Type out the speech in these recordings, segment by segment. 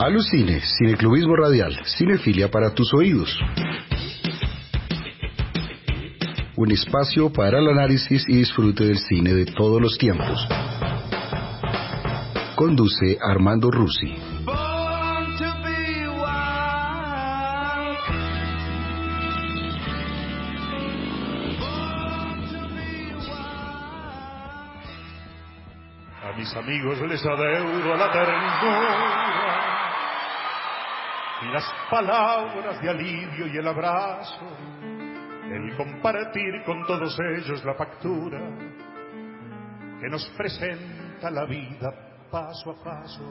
Alucine, Cineclubismo Radial, cinefilia para tus oídos. Un espacio para el análisis y disfrute del cine de todos los tiempos. Conduce Armando Rusi. A mis amigos les adeudo la ternura y las palabras de alivio y el abrazo, el compartir con todos ellos la factura que nos presenta la vida paso a paso.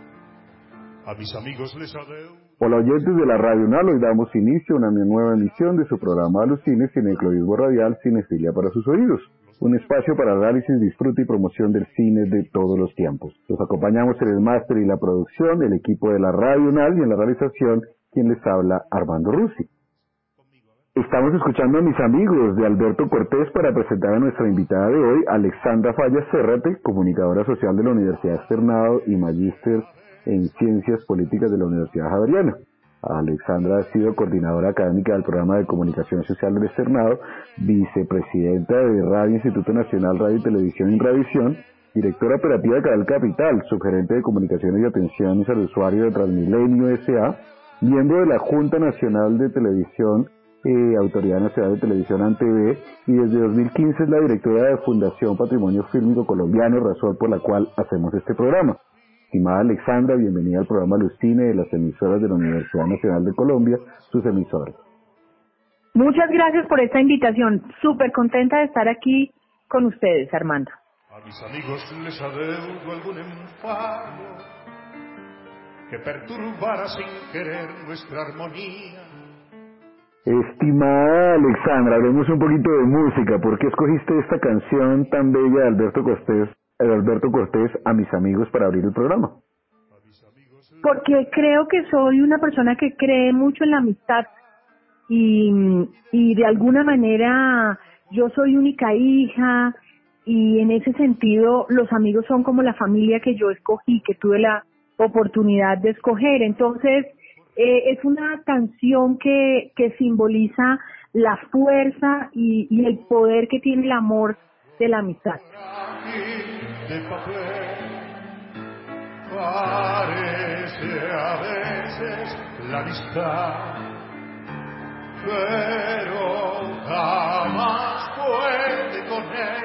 A mis amigos les adeudo. Hola oyentes de la Radio UNAL, hoy damos inicio a una nueva emisión de su programa Alucine, Cineclubismo Radial, cinefilia para sus oídos. Un espacio para análisis, disfrute y promoción del cine de todos los tiempos. Los acompañamos en el máster y la producción, el equipo de la Radio UNAL, y en la realización, quien les habla, Armando Rusi. Estamos escuchando a mis amigos de Alberto Cortés para presentar a nuestra invitada de hoy, Alexandra Fallas Zérrate, comunicadora social de la Universidad Externado y magíster en Ciencias Políticas de la Universidad Javeriana. Alexandra ha sido coordinadora académica del Programa de Comunicación Social del Externado, vicepresidenta de Radio Instituto Nacional Radio y Televisión Inravisión, directora operativa de Canal Capital, subgerente de Comunicaciones y Atenciones al Usuario de Transmilenio S.A., miembro de la Junta Nacional de Televisión, Autoridad Nacional de Televisión ANTV, y desde 2015 es la directora de Fundación Patrimonio Fílmico Colombiano, razón por la cual hacemos este programa. Estimada Alexandra, bienvenida al programa Alucine de las emisoras de la Universidad Nacional de Colombia, sus emisoras. Muchas gracias por esta invitación. Súper contenta de estar aquí con ustedes, Armando. A mis amigos les adeudo algún enfado que perturbara sin querer nuestra armonía. Estimada Alexandra, hablemos un poquito de música. ¿Por qué escogiste esta canción tan bella de Alberto Cortés, A mis amigos, para abrir el programa? Porque creo que soy una persona que cree mucho en la amistad y de alguna manera yo soy única hija y en ese sentido los amigos son como la familia que yo escogí, que tuve la oportunidad de escoger. Entonces es una canción que simboliza la fuerza y el poder que tiene el amor de la amistad. De papel parece a veces la amistad, pero jamás puede con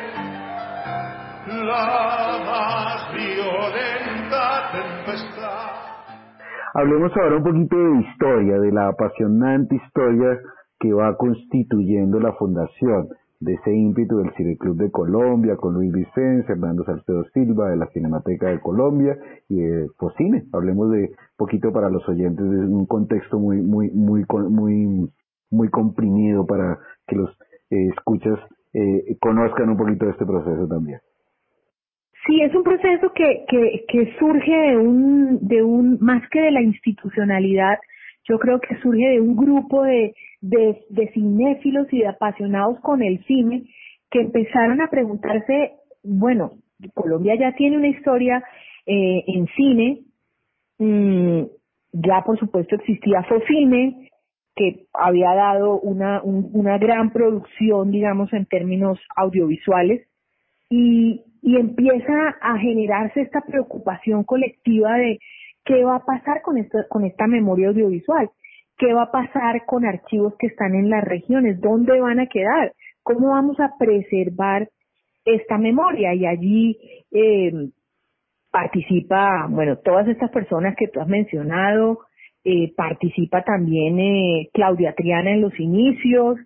él la más violenta tempestad. Hablemos ahora un poquito de historia, de la apasionante historia que va constituyendo la fundación, de ese ímpetu del Cineclub de Colombia, con Luis Vicente, Hernando Salcedo Silva, de la Cinemateca de Colombia, y de Focine. Hablemos de poquito para los oyentes, de un contexto muy comprimido para que los escuchas conozcan un poquito de este proceso también. Sí, es un proceso que surge de un más que de la institucionalidad, yo creo que surge de un grupo de cinéfilos y de apasionados con el cine que empezaron a preguntarse, bueno, Colombia ya tiene una historia en cine, ya por supuesto existía Focine, que había dado una gran producción, digamos, en términos audiovisuales, y empieza a generarse esta preocupación colectiva de qué va a pasar con esta memoria audiovisual, qué va a pasar con archivos que están en las regiones, dónde van a quedar, cómo vamos a preservar esta memoria. Y allí participa, bueno, todas estas personas que tú has mencionado, participa también Claudia Triana en los inicios,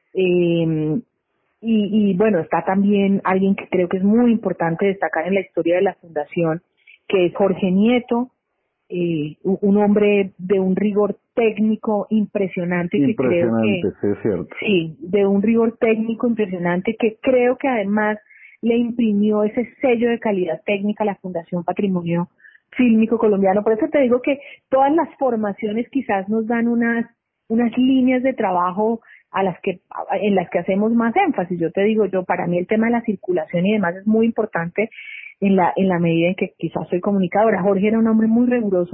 y bueno, está también alguien que creo que es muy importante destacar en la historia de la fundación, que es Jorge Nieto, un hombre de un rigor técnico impresionante, que creo que sí, es cierto. Sí, de un rigor técnico impresionante, que creo que además le imprimió ese sello de calidad técnica a la Fundación Patrimonio Fílmico Colombiano. Por eso te digo que todas las formaciones quizás nos dan unas líneas de trabajo en las que hacemos más énfasis. Yo te digo, para mí el tema de la circulación y demás es muy importante en la medida en que quizás soy comunicadora. Jorge era un hombre muy riguroso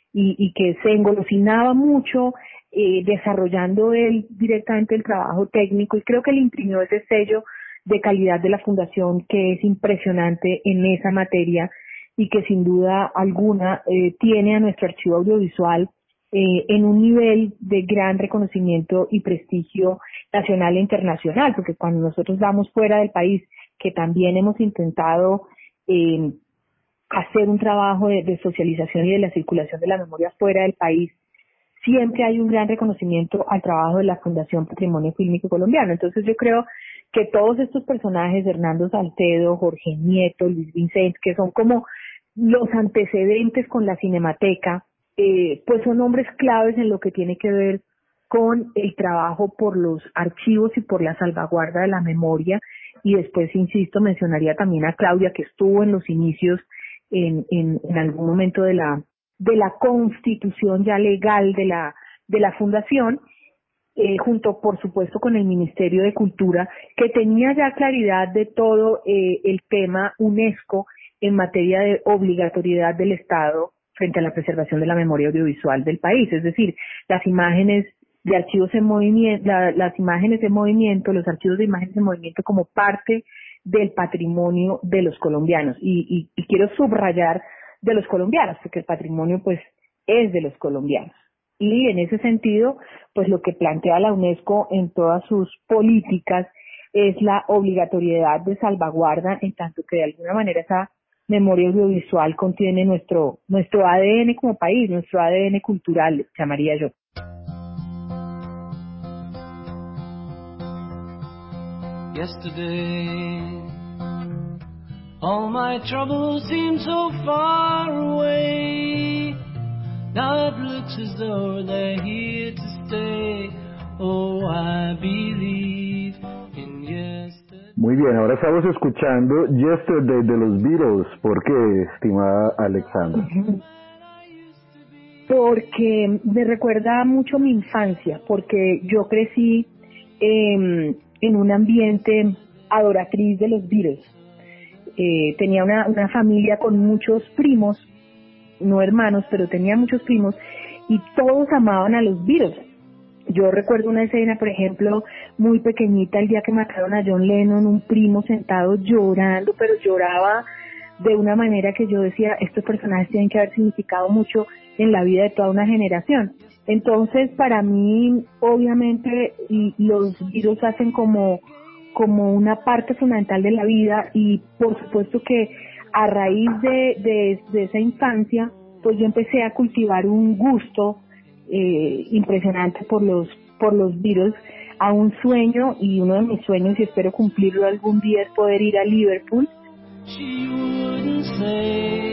y que se engolosinaba mucho desarrollando él directamente el trabajo técnico, y creo que le imprimió ese sello de calidad de la fundación que es impresionante en esa materia y que sin duda alguna tiene a nuestro archivo audiovisual en un nivel de gran reconocimiento y prestigio nacional e internacional, porque cuando nosotros vamos fuera del país, que también hemos intentado hacer un trabajo de socialización y de la circulación de la memoria fuera del país, siempre hay un gran reconocimiento al trabajo de la Fundación Patrimonio Fílmico Colombiano. Entonces yo creo que todos estos personajes, Hernando Salcedo, Jorge Nieto, Luis Vicente, que son como los antecedentes con la Cinemateca, pues son hombres claves en lo que tiene que ver con el trabajo por los archivos y por la salvaguarda de la memoria. Y después, insisto, mencionaría también a Claudia, que estuvo en los inicios en algún momento de la constitución ya legal de la fundación, junto por supuesto con el Ministerio de Cultura, que tenía ya claridad de todo el tema UNESCO en materia de obligatoriedad del Estado frente a la preservación de la memoria audiovisual del país, es decir, las imágenes de archivos en movimiento, las imágenes en movimiento, los archivos de imágenes en movimiento como parte del patrimonio de los colombianos, y quiero subrayar de los colombianos, porque el patrimonio pues es de los colombianos. Y en ese sentido, pues lo que plantea la UNESCO en todas sus políticas es la obligatoriedad de salvaguarda, en tanto que de alguna manera esa memoria audiovisual contiene nuestro ADN como país, nuestro ADN cultural, llamaría yo. Yesterday, all my troubles seem so far away. Now it looks as though they're here to stay. Oh, I believe in yesterday. Muy bien, ahora estamos escuchando Yesterday de los Beatles. ¿Por qué, estimada Alexandra? Porque me recuerda mucho mi infancia, porque yo crecí en un ambiente adoratriz de los Beatles. Tenía una familia con muchos primos, no hermanos, pero tenía muchos primos, y todos amaban a los Beatles. Yo recuerdo una escena, por ejemplo, muy pequeñita, el día que mataron a John Lennon, un primo sentado llorando, pero lloraba de una manera que yo decía, estos personajes tienen que haber significado mucho en la vida de toda una generación. Entonces, para mí, obviamente, los Beatles hacen como una parte fundamental de la vida, y por supuesto que a raíz de esa infancia, pues yo empecé a cultivar un gusto impresionante por los Beatles, a un sueño, y uno de mis sueños, y espero cumplirlo algún día, es poder ir a Liverpool. She wouldn't say.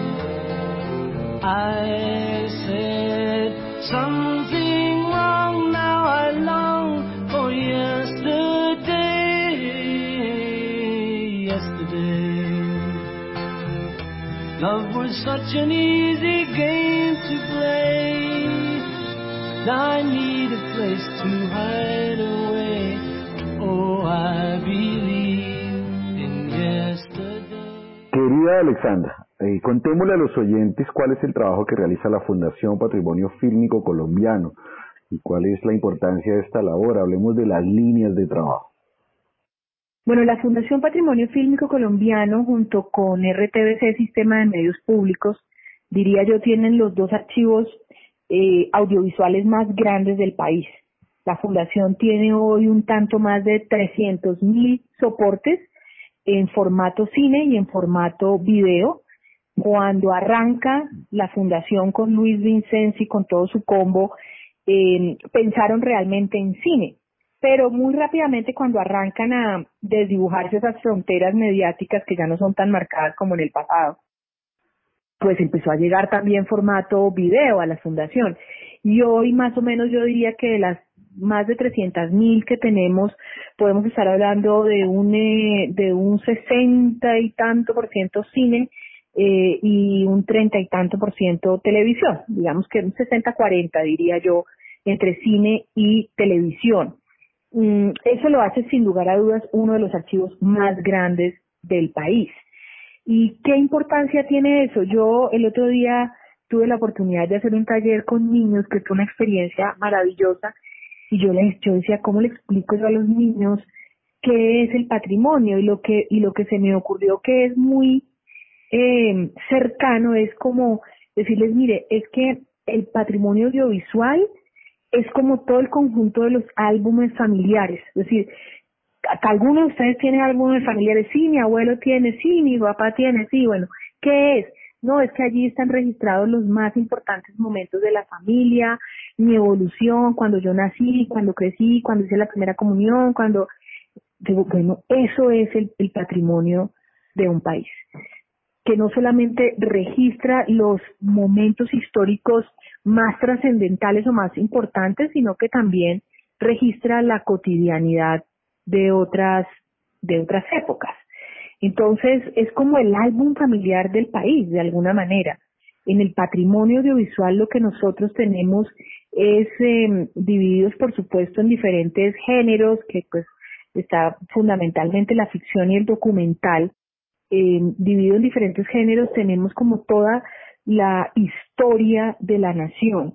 I said something wrong. Now I long for yesterday. Yesterday, love was such an easy game to play. Now I need a place to hide away. Oh, I believe in yesterday. Querida Alexandra, contémosle a los oyentes cuál es el trabajo que realiza la Fundación Patrimonio Fílmico Colombiano y cuál es la importancia de esta labor. Hablemos de las líneas de trabajo. Bueno, la Fundación Patrimonio Fílmico Colombiano, junto con RTBC, Sistema de Medios Públicos, diría yo, tienen los dos archivos audiovisuales más grandes del país. La Fundación tiene hoy un tanto más de 300.000 soportes en formato cine y en formato video. Cuando arranca la Fundación con Luis Vincenzi, con todo su combo, pensaron realmente en cine. Pero muy rápidamente, cuando arrancan a desdibujarse esas fronteras mediáticas que ya no son tan marcadas como en el pasado, pues empezó a llegar también formato video a la Fundación. Y hoy más o menos yo diría que de las más de 300.000 que tenemos, podemos estar hablando de un 60 y tanto por ciento cine y un 30 y tanto por ciento televisión. Digamos que un 60-40 diría yo, entre cine y televisión. Eso lo hace sin lugar a dudas uno de los archivos más grandes del país. ¿Y qué importancia tiene eso? Yo el otro día tuve la oportunidad de hacer un taller con niños, que fue una experiencia maravillosa, y yo decía, ¿cómo le explico yo a los niños qué es el patrimonio? Y lo que se me ocurrió que es muy cercano es como decirles, mire, es que el patrimonio audiovisual es como todo el conjunto de los álbumes familiares, es decir, algunos de ustedes tienen álbumes familiares, sí, mi abuelo tiene, sí, mi papá tiene, sí, bueno, ¿qué es? No, es que allí están registrados los más importantes momentos de la familia, mi evolución, cuando yo nací, cuando crecí, cuando hice la primera comunión, cuando... Digo, bueno, eso es el patrimonio de un país, que no solamente registra los momentos históricos más trascendentales o más importantes, sino que también registra la cotidianidad de otras épocas. Entonces, es como el álbum familiar del país, de alguna manera. En el patrimonio audiovisual lo que nosotros tenemos es divididos, por supuesto, en diferentes géneros, que pues está fundamentalmente la ficción y el documental. Dividido en diferentes géneros, tenemos como toda la historia de la nación.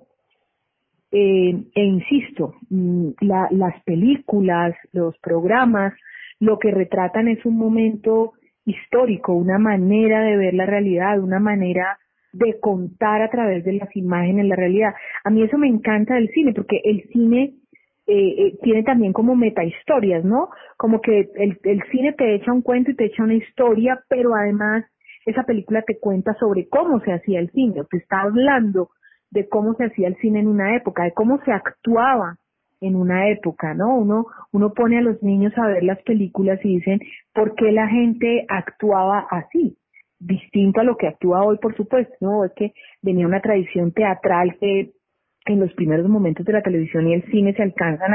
Insisto, las películas, los programas, lo que retratan es un momento histórico, una manera de ver la realidad, una manera de contar a través de las imágenes la realidad. A mí eso me encanta del cine, porque el cine tiene también como metahistorias, ¿no? Como que el cine te echa un cuento y te echa una historia, pero además esa película te cuenta sobre cómo se hacía el cine, te está hablando de cómo se hacía el cine en una época, de cómo se actuaba en una época, ¿no? Uno pone a los niños a ver las películas y dicen, ¿por qué la gente actuaba así? Distinto a lo que actúa hoy, por supuesto, ¿no? Es que venía una tradición teatral que en los primeros momentos de la televisión y el cine se alcanzan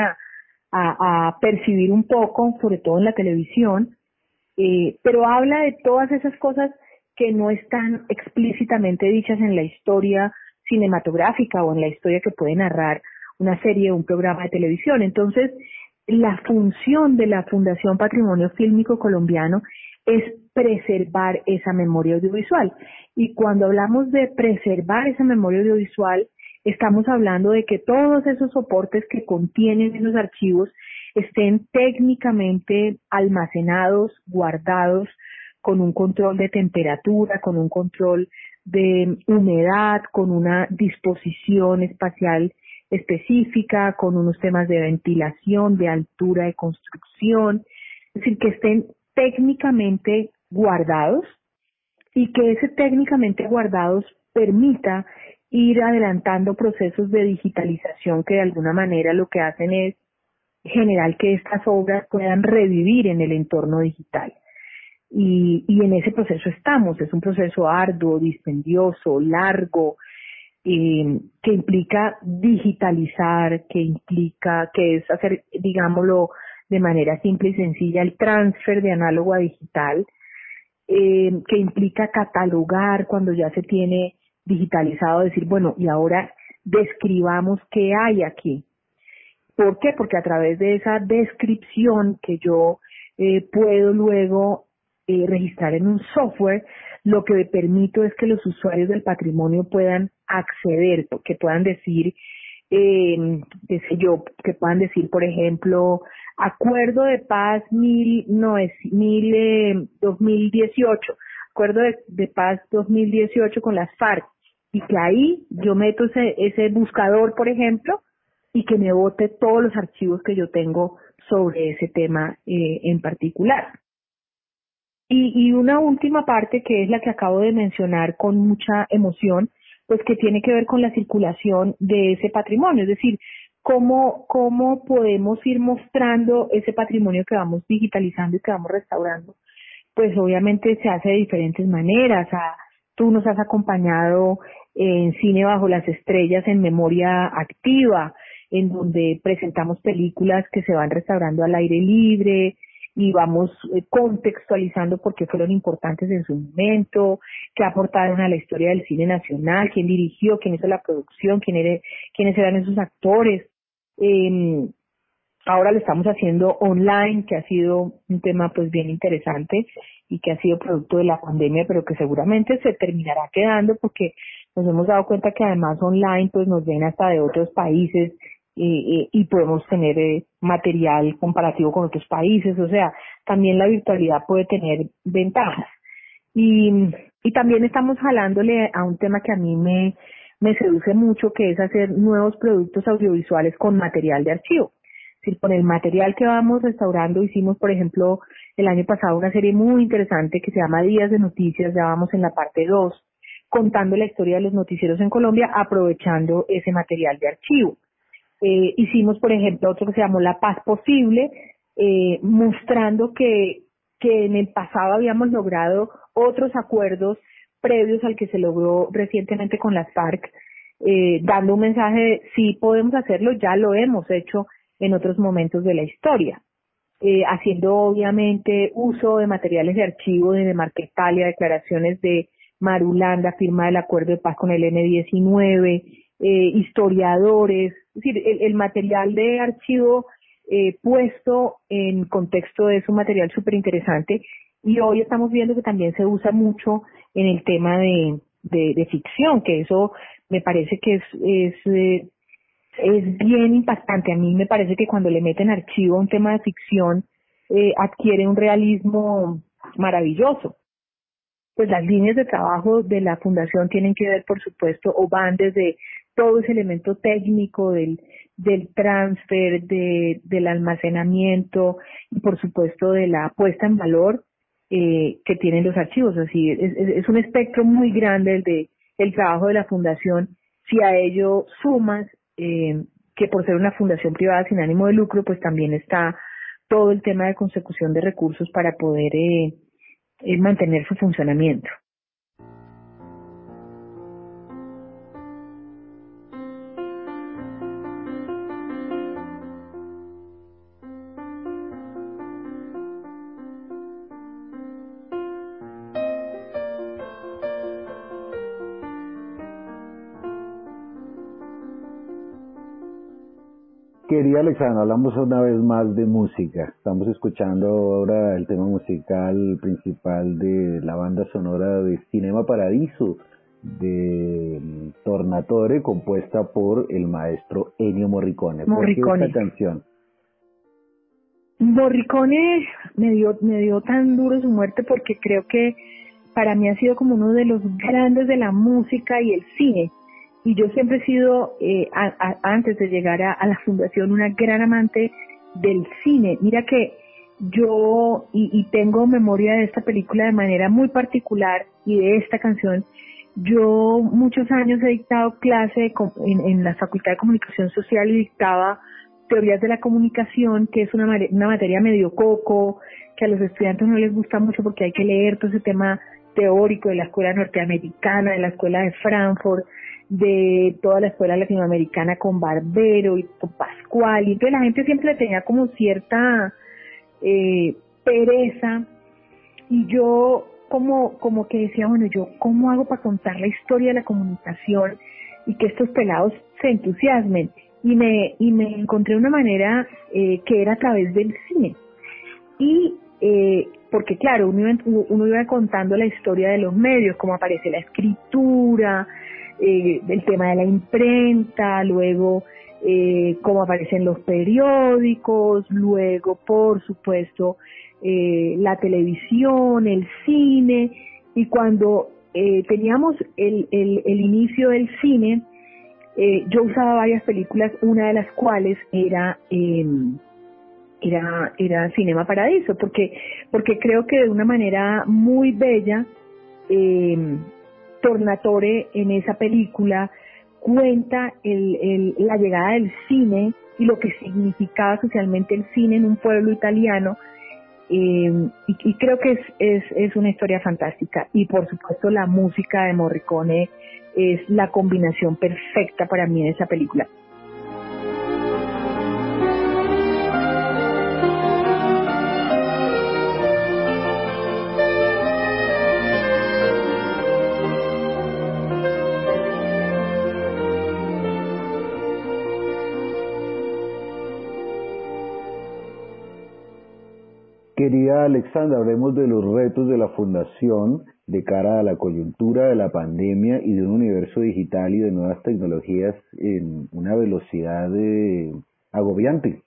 a percibir un poco, sobre todo en la televisión, pero habla de todas esas cosas que no están explícitamente dichas en la historia cinematográfica o en la historia que puede narrar una serie o un programa de televisión. Entonces, la función de la Fundación Patrimonio Fílmico Colombiano es preservar esa memoria audiovisual. Y cuando hablamos de preservar esa memoria audiovisual, estamos hablando de que todos esos soportes que contienen esos archivos estén técnicamente almacenados, guardados, con un control de temperatura, con un control de humedad, con una disposición espacial específica, con unos temas de ventilación, de altura de construcción, es decir, que estén técnicamente guardados y que ese técnicamente guardados permita ir adelantando procesos de digitalización que de alguna manera lo que hacen es generar que estas obras puedan revivir en el entorno digital. Y en ese proceso estamos, es un proceso arduo, dispendioso, largo, que implica digitalizar, que es hacer, digámoslo de manera simple y sencilla, el transfer de análogo a digital, que implica catalogar cuando ya se tiene digitalizado, decir, bueno, y ahora describamos qué hay aquí. ¿Por qué? Porque a través de esa descripción que yo puedo luego registrar en un software, lo que me permito es que los usuarios del patrimonio puedan acceder, que puedan decir, qué sé yo, que puedan decir, por ejemplo, Acuerdo de Paz 2018, Acuerdo de Paz 2018 con las FARC, y que ahí yo meto ese buscador, por ejemplo, y que me bote todos los archivos que yo tengo sobre ese tema en particular. Y una última parte que es la que acabo de mencionar con mucha emoción, pues que tiene que ver con la circulación de ese patrimonio, es decir, cómo podemos ir mostrando ese patrimonio que vamos digitalizando y que vamos restaurando. Pues obviamente se hace de diferentes maneras. Tú nos has acompañado en Cine Bajo las Estrellas en Memoria Activa, en donde presentamos películas que se van restaurando al aire libre y vamos contextualizando por qué fueron importantes en su momento, qué aportaron a la historia del cine nacional, quién dirigió, quién hizo la producción, quiénes eran esos actores. Ahora lo estamos haciendo online, que ha sido un tema pues bien interesante y que ha sido producto de la pandemia, pero que seguramente se terminará quedando porque Nos hemos dado cuenta que además online pues nos ven hasta de otros países y podemos tener material comparativo con otros países, o sea, también la virtualidad puede tener ventajas. Y también estamos jalándole a un tema que a mí me seduce mucho, que es hacer nuevos productos audiovisuales con material de archivo. Es decir, con el material que vamos restaurando, hicimos, por ejemplo, el año pasado una serie muy interesante que se llama Días de Noticias, ya vamos en la parte 2, contando la historia de los noticieros en Colombia, aprovechando ese material de archivo. Hicimos, por ejemplo, otro que se llamó La Paz Posible, mostrando que en el pasado habíamos logrado otros acuerdos previos al que se logró recientemente con las FARC, dando un mensaje de sí podemos hacerlo, ya lo hemos hecho en otros momentos de la historia, haciendo obviamente uso de materiales de archivo de Marquetalia, declaraciones de Marulanda, firma del acuerdo de paz con el M-19, historiadores, es decir, el material de archivo puesto en contexto es un material súper interesante, y hoy estamos viendo que también se usa mucho en el tema de ficción, que eso me parece que es bien impactante. A mí me parece que cuando le meten archivo a un tema de ficción, adquiere un realismo maravilloso. Pues las líneas de trabajo de la fundación tienen que ver, por supuesto, o van desde todo ese elemento técnico del transfer, del almacenamiento y, por supuesto, de la puesta en valor que tienen los archivos. Así es un espectro muy grande el trabajo de la fundación. Si a ello sumas que por ser una fundación privada sin ánimo de lucro, pues también está todo el tema de consecución de recursos para poder mantener su funcionamiento. Querida Alexandra, hablamos una vez más de música. Estamos escuchando ahora el tema musical principal de la banda sonora de Cinema Paradiso, de Tornatore, compuesta por el maestro Ennio Morricone. ¿Por qué esta canción? Morricone me dio tan duro su muerte porque creo que para mí ha sido como uno de los grandes de la música y el cine. Y yo siempre he sido, antes de llegar a la fundación, una gran amante del cine. Mira que yo, y tengo memoria de esta película de manera muy particular y de esta canción. Yo muchos años he dictado clase en la Facultad de Comunicación Social y dictaba teorías de la comunicación, que es una materia medio coco, que a los estudiantes no les gusta mucho porque hay que leer todo ese tema teórico de la escuela norteamericana, de la escuela de Frankfurt, de toda la escuela latinoamericana con Barbero y con Pascual, y entonces la gente siempre le tenía como cierta pereza, y yo como que decía, bueno, yo ¿cómo hago para contar la historia de la comunicación y que estos pelados se entusiasmen? Y me encontré una manera que era a través del cine. Y porque claro, uno iba contando la historia de los medios, cómo aparece la escritura, el tema de la imprenta, luego cómo aparecen los periódicos, luego por supuesto la televisión, el cine, y cuando teníamos el inicio del cine, yo usaba varias películas, una de las cuales era Cinema Paradiso, porque creo que de una manera muy bella Tornatore en esa película cuenta la llegada del cine y lo que significaba socialmente el cine en un pueblo italiano, y creo que es una historia fantástica. Y por supuesto la música de Morricone es la combinación perfecta para mí en esa película. Querida Alexandra, hablemos de los retos de la Fundación de cara a la coyuntura de la pandemia y de un universo digital y de nuevas tecnologías en una velocidad agobiante?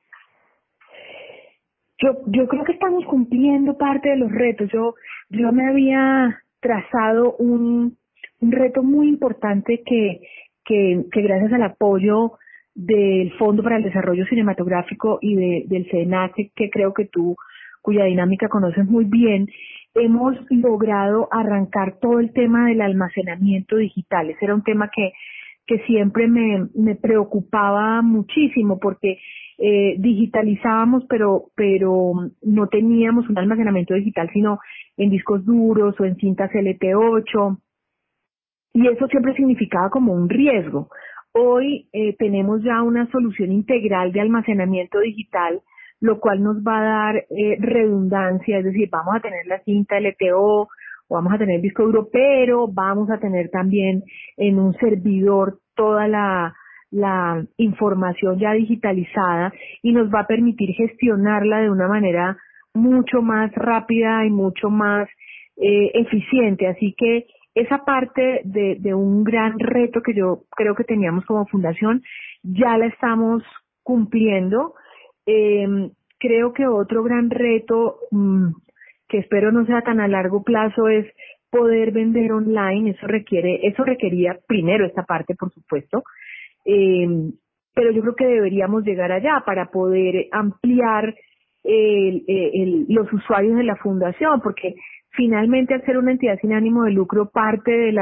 Yo creo que estamos cumpliendo parte de los retos. Yo me había trazado un reto muy importante que gracias al apoyo del Fondo para el Desarrollo Cinematográfico y del SENACE, que creo que tú, cuya dinámica conoces muy bien, hemos logrado arrancar todo el tema del almacenamiento digital. Ese era un tema que siempre me preocupaba muchísimo porque digitalizábamos, pero no teníamos un almacenamiento digital, sino en discos duros o en cintas LT8, y eso siempre significaba como un riesgo. Hoy tenemos ya una solución integral de almacenamiento digital, lo cual nos va a dar redundancia, es decir, vamos a tener la cinta LTO, o vamos a tener el disco duro, pero vamos a tener también en un servidor toda la información ya digitalizada, y nos va a permitir gestionarla de una manera mucho más rápida y mucho más eficiente. Así que esa parte de un gran reto que yo creo que teníamos como fundación ya la estamos cumpliendo. Creo que otro gran reto que espero no sea tan a largo plazo es poder vender online. Eso requería primero esta parte, por supuesto, pero yo creo que deberíamos llegar allá para poder ampliar los usuarios de la fundación, porque finalmente, al ser una entidad sin ánimo de lucro, parte de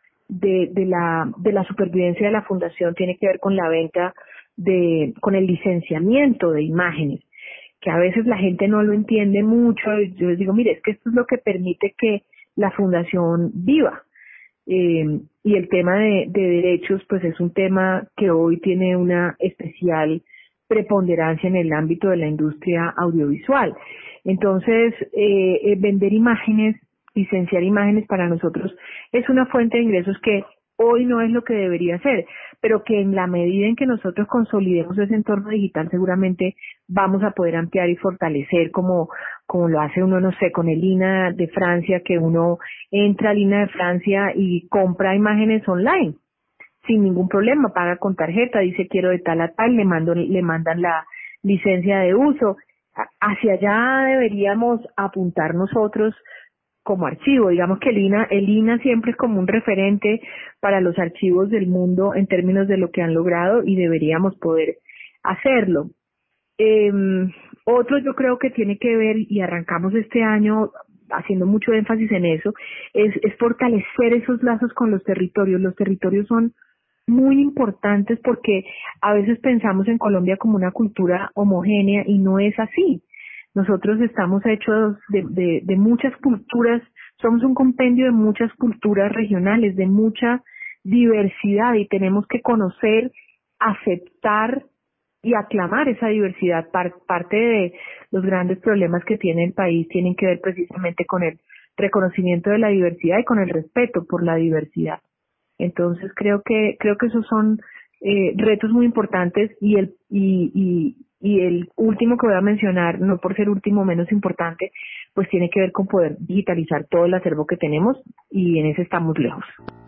la supervivencia de la fundación tiene que ver con la venta con el licenciamiento de imágenes, que a veces la gente no lo entiende mucho. Yo les digo, mire, es que esto es lo que permite que la fundación viva. Y el tema de derechos, pues es un tema que hoy tiene una especial preponderancia en el ámbito de la industria audiovisual. Entonces, vender imágenes, licenciar imágenes, para nosotros es una fuente de ingresos que hoy no es lo que debería ser, pero que en la medida en que nosotros consolidemos ese entorno digital, seguramente vamos a poder ampliar y fortalecer, como lo hace uno, no sé, con el INA de Francia, que uno entra al INA de Francia y compra imágenes online sin ningún problema, paga con tarjeta, dice quiero de tal a tal, le mandan la licencia de uso. Hacia allá deberíamos apuntar nosotros como archivo. Digamos que el INA siempre es como un referente para los archivos del mundo en términos de lo que han logrado, y deberíamos poder hacerlo. Otro, yo creo que tiene que ver, y arrancamos este año haciendo mucho énfasis en eso, es fortalecer esos lazos con los territorios. Los territorios son muy importantes porque a veces pensamos en Colombia como una cultura homogénea, y no es así. Nosotros estamos hechos de muchas culturas, somos un compendio de muchas culturas regionales, de mucha diversidad, y tenemos que conocer, aceptar y aclamar esa diversidad. Parte de los grandes problemas que tiene el país tienen que ver precisamente con el reconocimiento de la diversidad y con el respeto por la diversidad. Entonces creo que esos son retos muy importantes, y el último que voy a mencionar, no por ser último menos importante, pues tiene que ver con poder digitalizar todo el acervo que tenemos, y en ese estamos lejos.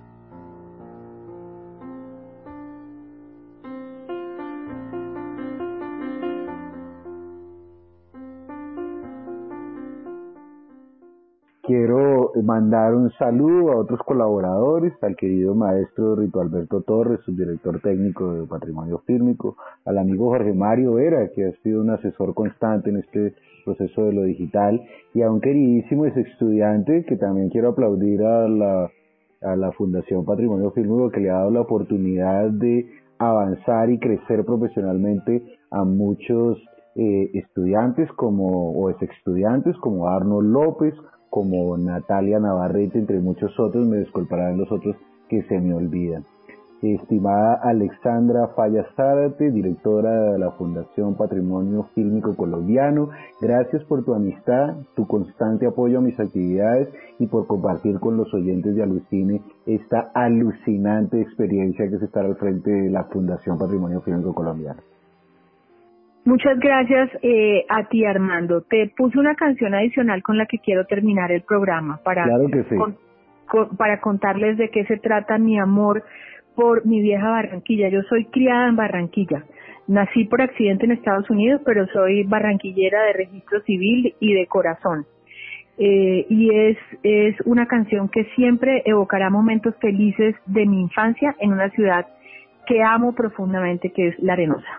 Quiero mandar un saludo a otros colaboradores, al querido maestro Rito Alberto Torres, subdirector técnico de Patrimonio Fílmico, al amigo Jorge Mario Vera, que ha sido un asesor constante en este proceso de lo digital, y a un queridísimo ex estudiante que también quiero aplaudir a la Fundación Patrimonio Fílmico, que le ha dado la oportunidad de avanzar y crecer profesionalmente a muchos estudiantes o ex estudiantes como Arnold López, como Natalia Navarrete, entre muchos otros. Me disculparán los otros que se me olvidan. Estimada Alexandra Fallas Zárate, directora de la Fundación Patrimonio Fílmico Colombiano, gracias por tu amistad, tu constante apoyo a mis actividades y por compartir con los oyentes de Alucine esta alucinante experiencia que es estar al frente de la Fundación Patrimonio Fílmico Colombiano. Muchas gracias a ti, Armando. Te puse una canción adicional con la que quiero terminar el programa. Claro que sí. para contarles de qué se trata mi amor por mi vieja Barranquilla. Yo soy criada en Barranquilla. Nací por accidente en Estados Unidos, pero soy barranquillera de registro civil y de corazón. Y es una canción que siempre evocará momentos felices de mi infancia en una ciudad que amo profundamente, que es La Arenosa.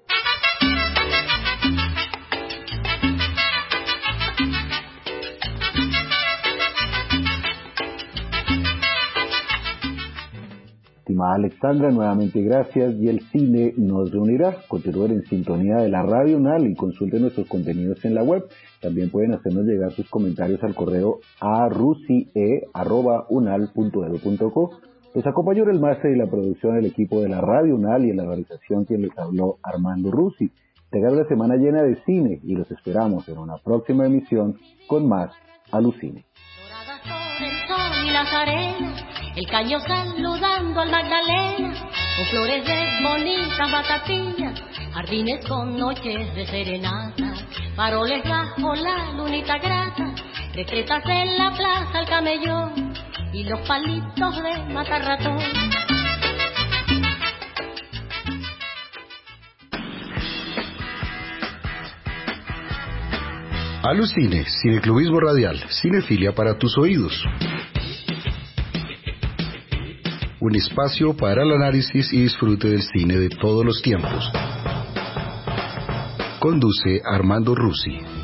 Estimada Alexandra, nuevamente gracias, y el cine nos reunirá. Continúen en sintonía de la Radio UNAL y consulten nuestros contenidos en la web. También pueden hacernos llegar sus comentarios al correo a rusie@unal.edu.co. Los acompañó en el máster y la producción del equipo de la Radio UNAL, y en la realización quien les habló, Armando Rusi. Tengan una semana llena de cine y los esperamos en una próxima emisión con más Alucine. El caño saludando al Magdalena, con flores de bonitas batatillas, jardines con noches de serenata, faroles bajo la lunita grata, retretas en la plaza al camellón y los palitos de matarratón. Alucine, cineclubismo radial, cinefilia para tus oídos. Un espacio para el análisis y disfrute del cine de todos los tiempos. Conduce Armando Rusi.